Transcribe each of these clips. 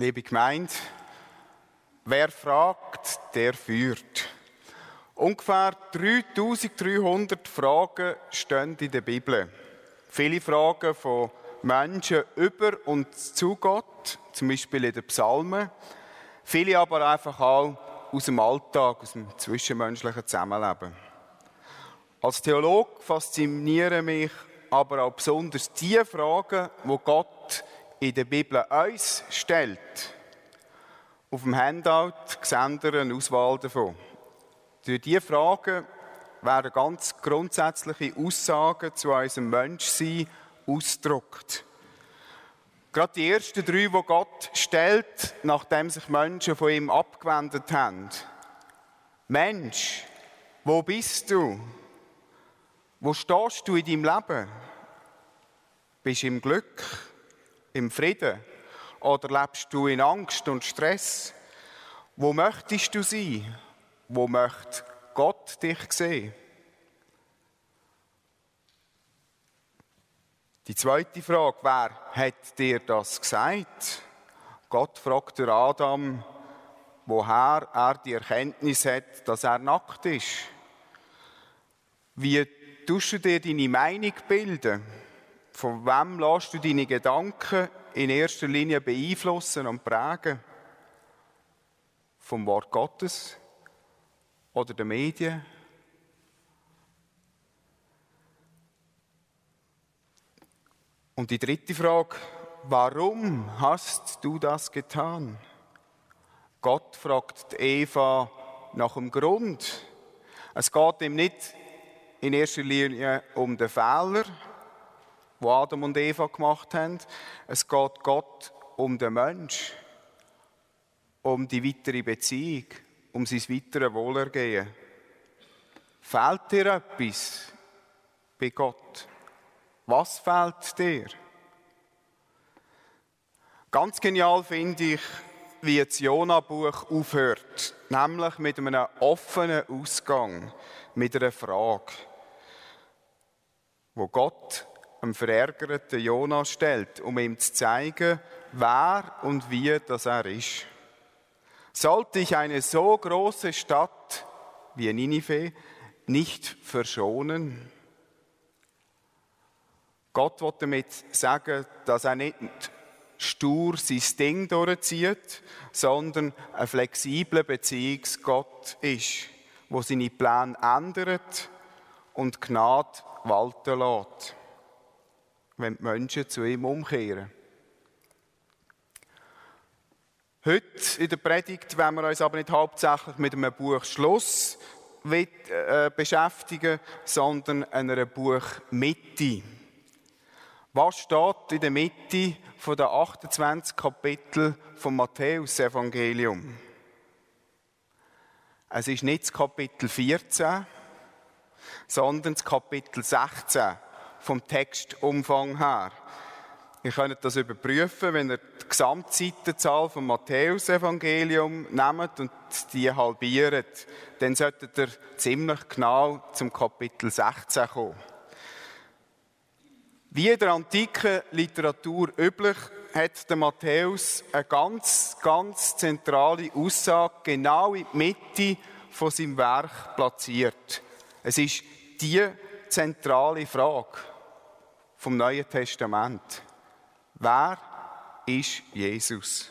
Liebe Gemeinde, wer fragt, der führt. Ungefähr 3300 Fragen stehen in der Bibel. Viele Fragen von Menschen über und zu Gott, zum Beispiel in den Psalmen. Viele aber einfach auch aus dem Alltag, aus dem zwischenmenschlichen Zusammenleben. Als Theologe faszinieren mich aber auch besonders die Fragen, die Gott in der Bibel uns stellt. Auf dem Handout sehen wir eine Auswahl davon. Durch diese Fragen werden ganz grundsätzliche Aussagen zu unserem Menschsein ausgedrückt. Gerade die ersten 3, die Gott stellt, nachdem sich Menschen von ihm abgewendet haben. Mensch, wo bist du? Wo stehst du in deinem Leben? Bist du im Glück, im Frieden? Oder lebst du in Angst und Stress? Wo möchtest du sein? Wo möchte Gott dich sehen? Die zweite Frage, wer hat dir das gesagt? Gott fragt Adam, woher er die Erkenntnis hat, dass er nackt ist. Wie tust du dir deine Meinung bilden? Von wem lässt du deine Gedanken in erster Linie beeinflussen und prägen? Vom Wort Gottes oder den Medien? Und die dritte Frage, warum hast du das getan? Gott fragt Eva nach dem Grund. Es geht ihm nicht in erster Linie um den Fehler, den Adam und Eva gemacht haben. Es geht Gott um den Mensch, um die weitere Beziehung, um sein weiteres Wohlergehen. Fehlt dir etwas bei Gott? Was fehlt dir? Ganz genial finde ich, wie das Jona-Buch aufhört, nämlich mit einem offenen Ausgang, mit einer Frage, wo Gott einem verärgerten Jona stellt, um ihm zu zeigen, wer und wie das er ist. Sollte ich eine so große Stadt wie Ninive nicht verschonen? Gott will damit sagen, dass er nicht stur sein Ding durchzieht, sondern ein flexibler Beziehungsgott ist, der seine Pläne ändert und Gnade walten lässt, wenn die Menschen zu ihm umkehren. Heute in der Predigt wollen wir uns aber nicht hauptsächlich mit einem Buch Schluss beschäftigen, sondern einer Buchmitte. Was steht in der Mitte der 28 Kapitel vom Matthäus-Evangelium? Es ist nicht das Kapitel 14, sondern das Kapitel 16 vom Textumfang her. Ihr könnt das überprüfen, wenn ihr die Gesamtseitenzahl vom Matthäus-Evangelium nehmt und die halbiert. Dann solltet ihr ziemlich genau zum Kapitel 16 kommen. Wie in der antiken Literatur üblich, hat der Matthäus eine ganz zentrale Aussage genau in die Mitte von seinem Werk platziert. Es ist die zentrale Frage vom Neuen Testament. Wer ist Jesus?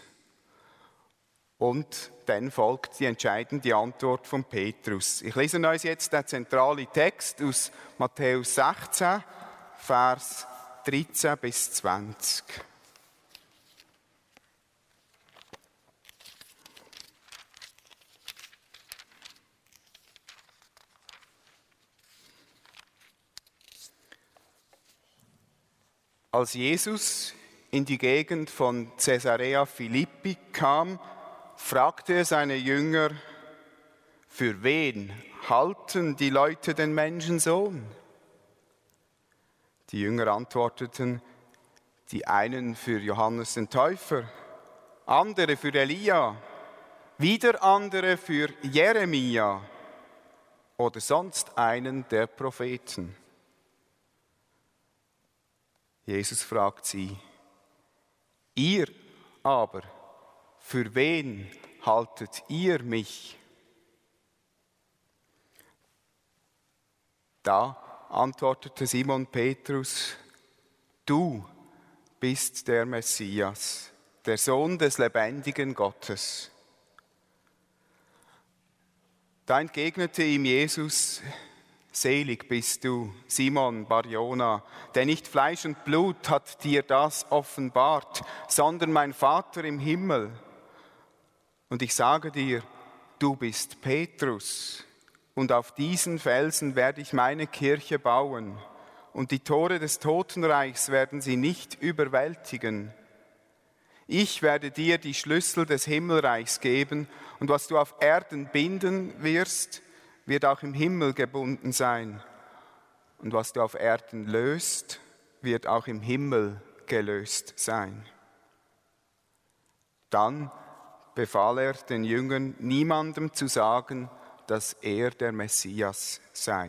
Und dann folgt die entscheidende Antwort von Petrus. Ich lese euch jetzt den zentralen Text aus Matthäus 16, Vers 13 bis 20. Als Jesus in die Gegend von Caesarea Philippi kam, fragte er seine Jünger, für wen halten die Leute den Menschensohn? Die Jünger antworteten, die einen für Johannes den Täufer, andere für Elia, wieder andere für Jeremia oder sonst einen der Propheten. Jesus fragt sie, ihr aber, für wen haltet ihr mich? Da antwortete Simon Petrus: Du bist der Messias, der Sohn des lebendigen Gottes. Da entgegnete ihm Jesus: Selig bist du, Simon Bar-Jona, denn nicht Fleisch und Blut hat dir das offenbart, sondern mein Vater im Himmel. Und ich sage dir, du bist Petrus, und auf diesen Felsen werde ich meine Kirche bauen, und die Tore des Totenreichs werden sie nicht überwältigen. Ich werde dir die Schlüssel des Himmelreichs geben, und was du auf Erden binden wirst, wird auch im Himmel gebunden sein. Und was du auf Erden löst, wird auch im Himmel gelöst sein. Dann befahl er den Jüngern, niemandem zu sagen, dass er der Messias sei.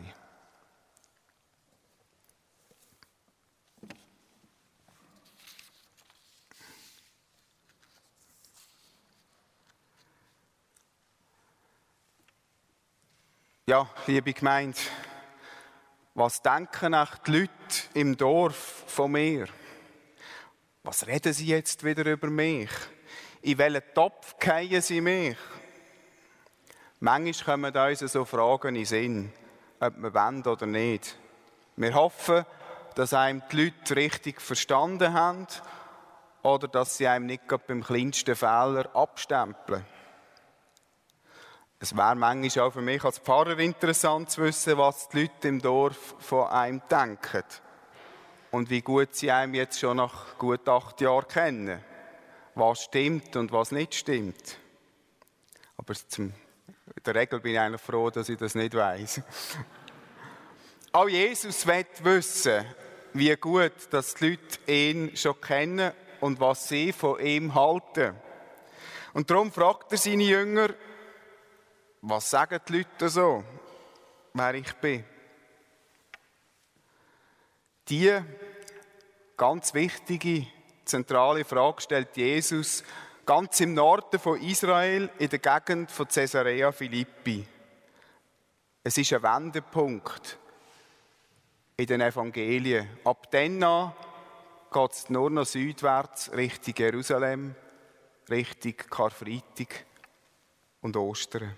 Ja, liebe Gemeinde, was denken auch die Leute im Dorf von mir? Was reden sie jetzt wieder über mich? In welchen Topf fallen sie mich? Manchmal kommen uns so Fragen in den Sinn, ob wir wollen oder nicht. Wir hoffen, dass einem die Leute richtig verstanden haben oder dass sie einem nicht gerade beim kleinsten Fehler abstempeln. Es wäre manchmal auch für mich als Pfarrer interessant zu wissen, was die Leute im Dorf von einem denken und wie gut sie einem jetzt schon nach gut 8 Jahren kennen. Was stimmt und was nicht stimmt. Aber in der Regel bin ich eigentlich froh, dass ich das nicht weiss. Auch Jesus will wissen, wie gut dass die Leute ihn schon kennen und was sie von ihm halten. Und darum fragt er seine Jünger, was sagen die Leute so, wer ich bin? Die ganz wichtige, zentrale Frage stellt Jesus ganz im Norden von Israel, in der Gegend von Caesarea Philippi. Es ist ein Wendepunkt in den Evangelien. Ab dann an geht es nur noch südwärts Richtung Jerusalem, Richtung Karfreitag und Ostern.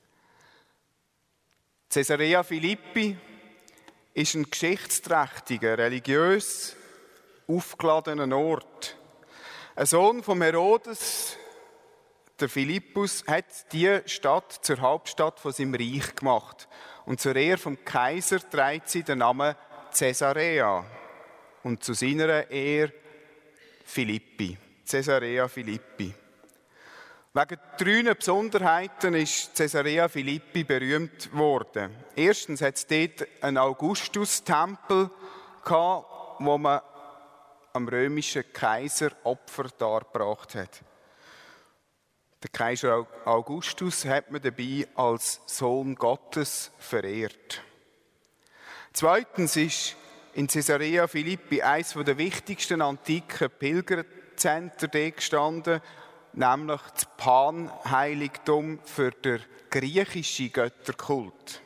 Caesarea Philippi ist ein geschichtsträchtiger, religiös aufgeladener Ort. Ein Sohn von Herodes, der Philippus, hat die Stadt zur Hauptstadt von seinem Reich gemacht. Und zur Ehre vom Kaiser trägt sie den Namen Caesarea. Und zu seiner Ehre Philippi. Caesarea Philippi. Wegen 3 Besonderheiten ist Caesarea Philippi berühmt worden. Erstens hat es dort einen Augustus-Tempel gehabt, wo man am römischen Kaiser Opfer dargebracht hat. Der Kaiser Augustus hat man dabei als Sohn Gottes verehrt. Zweitens ist in Caesarea Philippi eines der wichtigsten antiken Pilgerzentren gestanden, nämlich das Pan-Heiligtum für den griechischen Götterkult.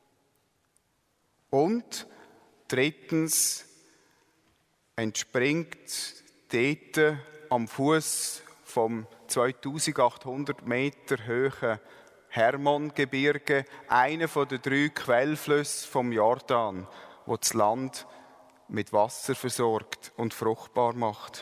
Und drittens entspringt dort am Fuß vom 2800 Meter hohen Hermongebirge einer der 3 Quellflüsse vom Jordan, wo das Land mit Wasser versorgt und fruchtbar macht.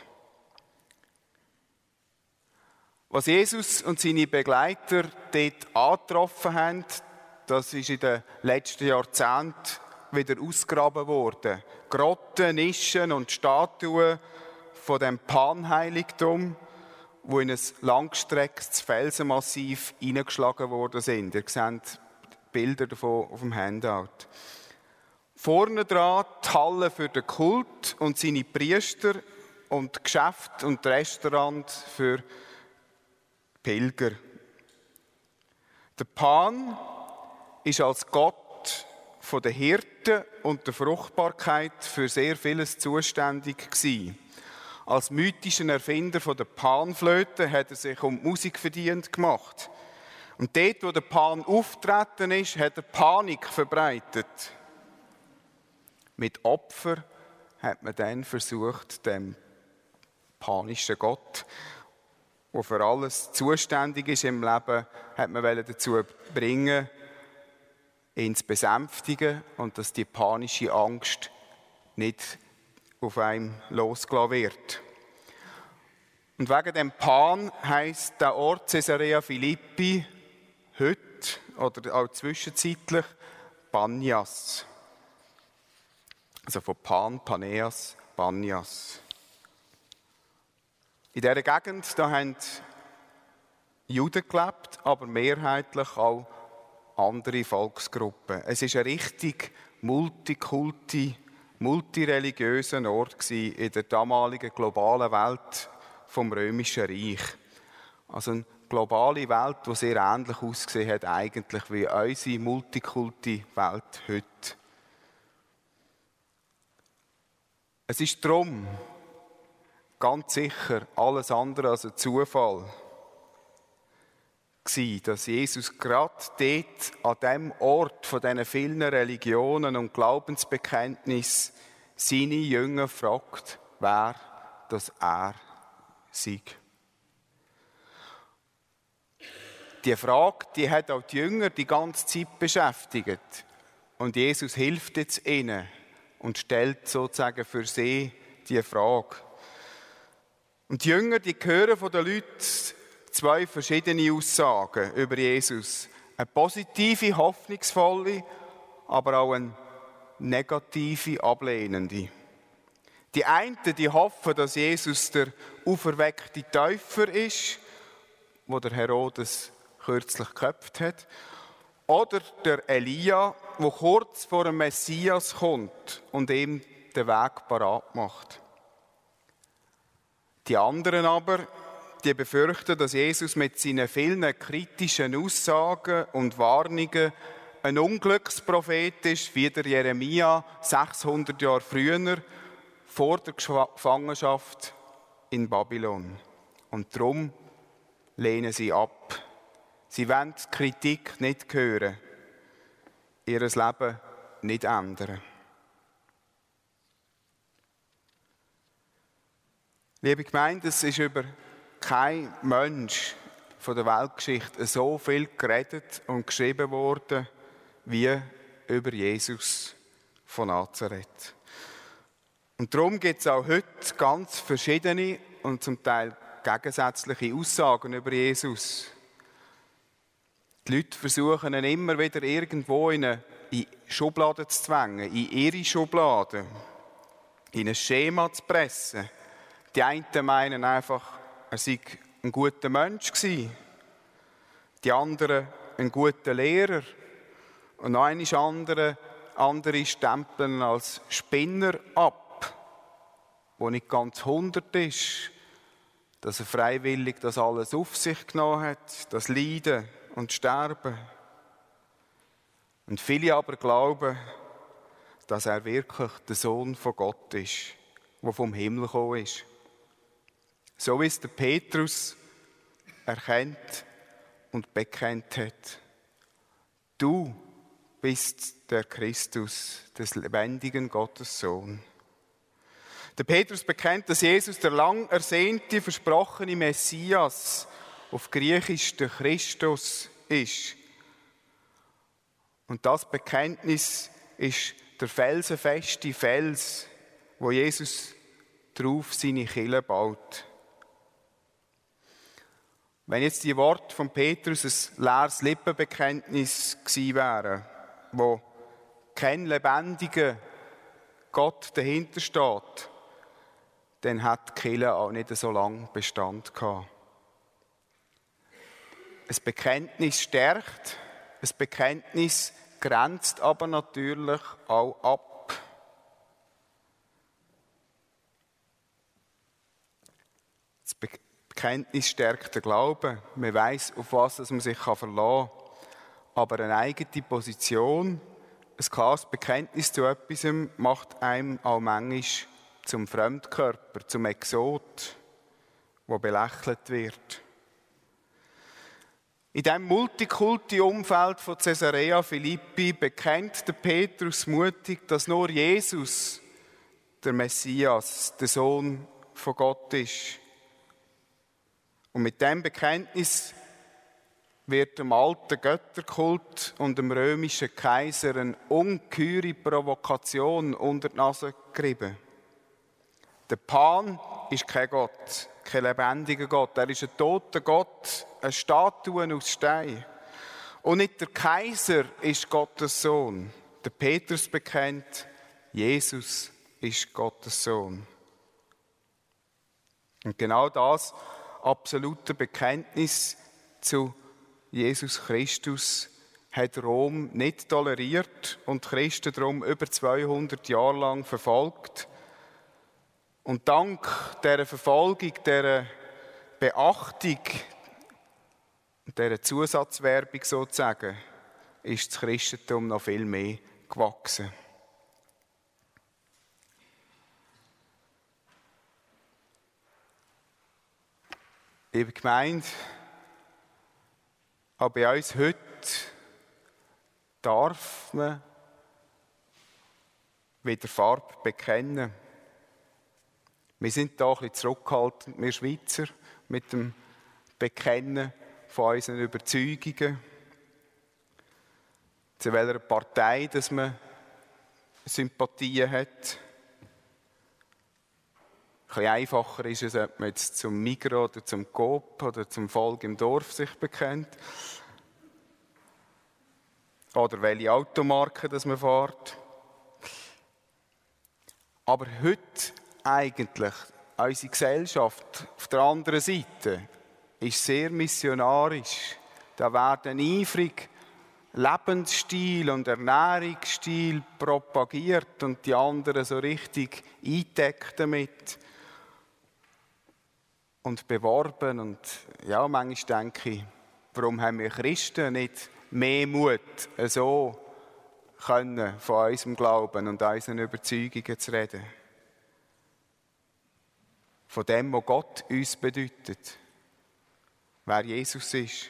Was Jesus und seine Begleiter dort angetroffen haben, das ist in den letzten Jahrzehnten wieder ausgegraben worden. Grotten, Nischen und Statuen von dem Pan-Heiligtum, die in ein langgestrecktes Felsenmassiv hineingeschlagen worden sind. Ihr seht Bilder davon auf dem Handout. Vorne dran die Halle für den Kult und seine Priester und Geschäfte und Restaurant für Pilger. Der Pan ist als Gott von der Hirte und der Fruchtbarkeit für sehr vieles zuständig gewesen. Als mythischer Erfinder von der Panflöte hat er sich um die Musik verdient gemacht. Und dort, wo der Pan auftreten ist, hat er Panik verbreitet. Mit Opfer hat man dann versucht, dem panischen Gott, der für alles zuständig ist im Leben, hat man dazu bringen, ihn zu besänftigen und dass die panische Angst nicht auf einem losgelassen wird. Und wegen dem Pan heisst der Ort Caesarea Philippi heute oder auch zwischenzeitlich Panias. Also von Pan, Paneas, Panias. In dieser Gegend da haben Juden gelebt, aber mehrheitlich auch andere Volksgruppen. Es war ein richtig multireligiöser Ort in der damaligen globalen Welt vom Römischen Reich. Also eine globale Welt, die sehr ähnlich ausgesehen hat eigentlich wie unsere Multikulti-Welt heute. Es ist darum ganz sicher alles andere als ein Zufall gewesen, dass Jesus gerade dort, an diesem Ort von diesen vielen Religionen und Glaubensbekenntnissen seine Jünger fragt, wer das er sei. Die Frage, die hat auch die Jünger die ganze Zeit beschäftigt. Und Jesus hilft jetzt ihnen und stellt sozusagen für sie die Frage. Und die Jünger, die hören von den Leuten zwei verschiedene Aussagen über Jesus. Eine positive, hoffnungsvolle, aber auch eine negative, ablehnende. Die einen, die hoffen, dass Jesus der auferweckte Täufer ist, wo der Herodes kürzlich geköpft hat. Oder der Elia, der kurz vor dem Messias kommt und ihm den Weg parat macht. Die anderen aber, die befürchten, dass Jesus mit seinen vielen kritischen Aussagen und Warnungen ein Unglücksprophet ist, wie der Jeremia 600 Jahre früher vor der Gefangenschaft in Babylon. Und darum lehnen sie ab. Sie wollen die Kritik nicht hören, ihr Leben nicht ändern. Liebe Gemeinde, es ist über kein Mensch von der Weltgeschichte so viel geredet und geschrieben worden wie über Jesus von Nazareth. Und darum gibt es auch heute ganz verschiedene und zum Teil gegensätzliche Aussagen über Jesus. Die Leute versuchen ihn immer wieder irgendwo in Schubladen zu zwängen, in ihre Schubladen, in ein Schema zu pressen. Die einen meinen einfach, er sei ein guter Mensch gewesen. Die anderen ein guter Lehrer. Und noch einige andere stempeln als Spinner ab, wo nicht ganz 100 ist, dass er freiwillig das alles auf sich genommen hat, das Leiden und Sterben. Und viele aber glauben, dass er wirklich der Sohn von Gott ist, der vom Himmel gekommen ist. So wie es der Petrus erkennt und bekennt hat. Du bist der Christus, des lebendigen Gottes Sohn. Der Petrus bekennt, dass Jesus der lang ersehnte, versprochene Messias, auf Griechisch der Christus, ist. Und das Bekenntnis ist der felsenfeste Fels, wo Jesus drauf seine Kirche baut. Wenn jetzt die Worte von Petrus ein leeres Lippenbekenntnis gewesen wären, wo kein lebendiger Gott dahinter steht, dann hat die Kirche auch nicht so lange Bestand gehabt. Ein Bekenntnis stärkt, ein Bekenntnis grenzt aber natürlich auch ab. Das Bekenntnis stärkt den Glauben. Man weiss, auf was man sich verlassen kann. Aber eine eigene Position, ein klares Bekenntnis zu etwas, macht einem auch manchmal zum Fremdkörper, zum Exot, der belächelt wird. In diesem Multikulti-Umfeld von Caesarea Philippi bekennt der Petrus mutig, dass nur Jesus der Messias, der Sohn von Gott ist. Und mit diesem Bekenntnis wird dem alten Götterkult und dem römischen Kaiser eine ungeheure Provokation unter die Nase gerieben. Der Pan ist kein Gott, kein lebendiger Gott. Er ist ein toter Gott, eine Statue aus Stein. Und nicht der Kaiser ist Gottes Sohn. Der Petrus bekennt, Jesus ist Gottes Sohn. Und genau das absolute Bekenntnis zu Jesus Christus hat Rom nicht toleriert und die Christen darum über 200 Jahre lang verfolgt. Und dank dieser Verfolgung, dieser Beachtung, dieser Zusatzwerbung sozusagen, ist das Christentum noch viel mehr gewachsen. Liebe Gemeinde, auch bei uns heute darf man wieder Farbe bekennen. Wir sind da ein bisschen zurückhaltend, wir Schweizer, mit dem Bekennen von unseren Überzeugungen. Zu welcher Partei dass man Sympathien hat. Ein bisschen einfacher ist es, ob man jetzt zum Migros oder zum Coop oder zum Volk im Dorf sich bekennt. Oder welche Automarke das man fährt. Aber heute eigentlich, unsere Gesellschaft auf der anderen Seite ist sehr missionarisch. Da werden eifrig Lebensstil und Ernährungsstil propagiert und die anderen so richtig eingedeckt damit und beworben. Und ja, manchmal denke ich, warum haben wir Christen nicht mehr Mut, so können von unserem Glauben und unseren Überzeugungen zu reden? Von dem, was Gott uns bedeutet, wer Jesus ist.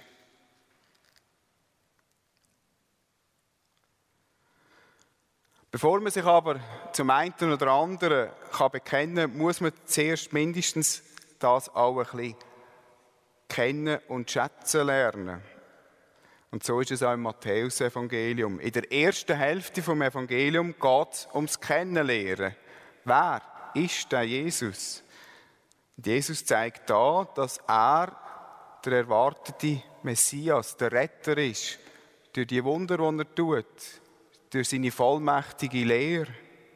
Bevor man sich aber zum einen oder anderen bekennen kann, muss man zuerst mindestens das auch ein bisschen kennen und schätzen lernen. Und so ist es auch im Matthäus-Evangelium. In der ersten Hälfte des Evangeliums geht es ums Kennenlernen. Wer ist der Jesus? Und Jesus zeigt da, dass er der erwartete Messias, der Retter ist, durch die Wunder, die er tut, durch seine vollmächtige Lehre.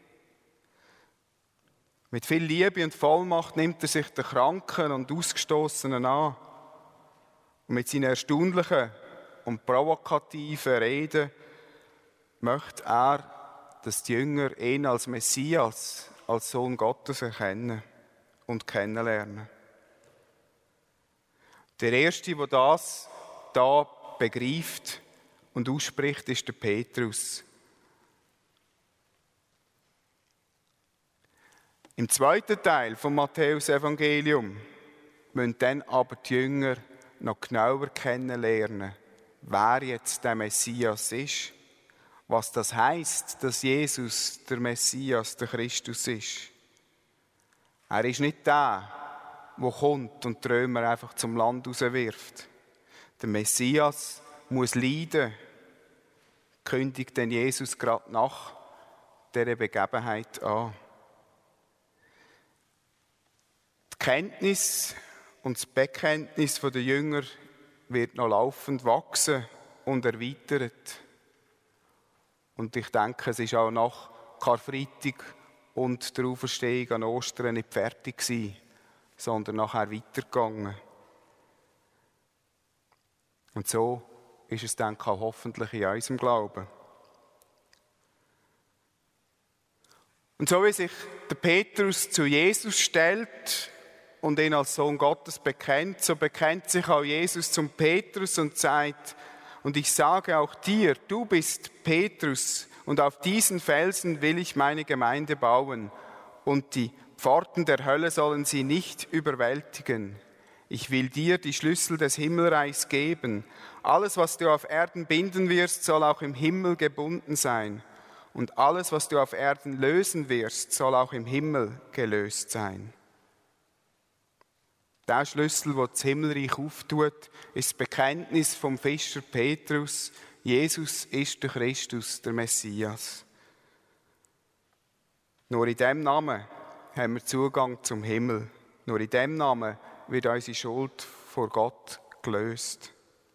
Mit viel Liebe und Vollmacht nimmt er sich den Kranken und Ausgestoßenen an. Und mit seinen erstaunlichen und provokativen Reden möchte er, dass die Jünger ihn als Messias, als Sohn Gottes erkennen und kennenlernen. Der Erste, der das da begreift und ausspricht, ist der Petrus. Im zweiten Teil vom Matthäus-Evangelium müssen dann aber die Jünger noch genauer kennenlernen, wer jetzt der Messias ist, was das heisst, dass Jesus der Messias, der Christus ist. Er ist nicht der kommt und die Römer einfach zum Land rauswirft. Der Messias muss leiden, kündigt denn Jesus gerade nach dieser Begebenheit an. Die Kenntnis und das Bekenntnis der Jünger wird noch laufend wachsen und erweitert. Und ich denke, es ist auch nach Karfreitag und der Auferstehung an Ostern nicht fertig gewesen, sondern nachher weitergegangen. Und so ist es dann auch hoffentlich in unserem Glauben. Und so wie sich der Petrus zu Jesus stellt und ihn als Sohn Gottes bekennt, so bekennt sich auch Jesus zum Petrus und sagt, und ich sage auch dir, du bist Petrus und auf diesen Felsen will ich meine Gemeinde bauen und die Pforten der Hölle sollen sie nicht überwältigen. Ich will dir die Schlüssel des Himmelreichs geben. Alles, was du auf Erden binden wirst, soll auch im Himmel gebunden sein. Und alles, was du auf Erden lösen wirst, soll auch im Himmel gelöst sein. Der Schlüssel, der das Himmelreich auftut, ist das Bekenntnis vom Fischer Petrus: Jesus ist der Christus, der Messias. Nur in diesem Namen haben wir Zugang zum Himmel. Nur in diesem Namen wird unsere Schuld vor Gott gelöst.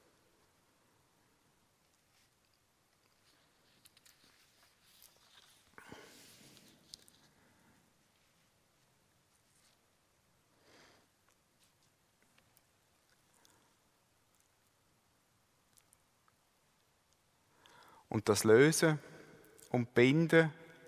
Und das Lösen und Binden,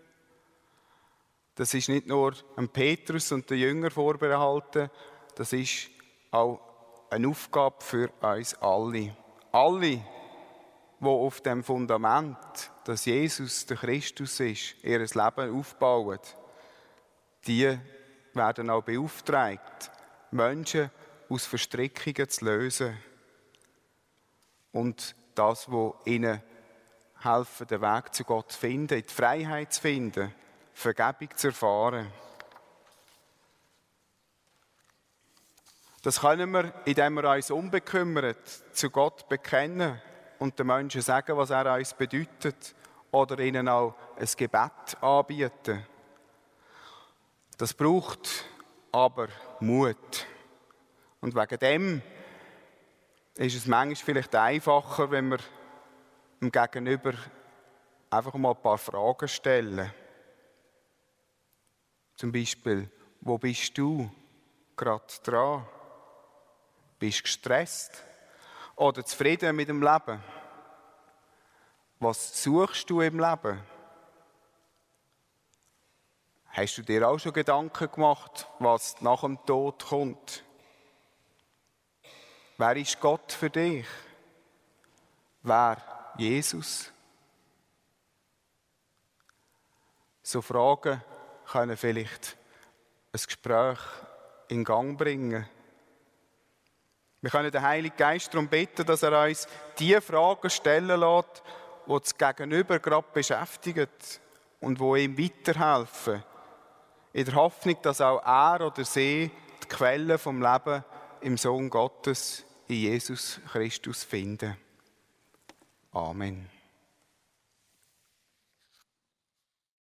das ist nicht nur dem Petrus und den Jüngern vorbehalten, das ist auch eine Aufgabe für uns alle. Alle, die auf dem Fundament, dass Jesus der Christus ist, ihr Leben aufbauen, die werden auch beauftragt, Menschen aus Verstrickungen zu lösen. Und das, was ihnen helfen, den Weg zu Gott zu finden, die Freiheit zu finden, Vergebung zu erfahren. Das können wir, indem wir uns unbekümmert zu Gott bekennen und den Menschen sagen, was er uns bedeutet, oder ihnen auch ein Gebet anbieten. Das braucht aber Mut. Und wegen dem ist es manchmal vielleicht einfacher, wenn wir dem Gegenüber einfach mal ein paar Fragen stellen. Zum Beispiel: Wo bist du gerade dran? Bist du gestresst oder zufrieden mit dem Leben? Was suchst du im Leben? Hast du dir auch schon Gedanken gemacht, was nach dem Tod kommt? Wer ist Gott für dich? Wer Jesus? So Fragen können vielleicht ein Gespräch in Gang bringen. Wir können den Heiligen Geist darum bitten, dass er uns die Fragen stellen lässt, die das Gegenüber gerade beschäftigen und die ihm weiterhelfen. In der Hoffnung, dass auch er oder sie die Quelle vom Leben im Sohn Gottes, in Jesus Christus, finden. Amen.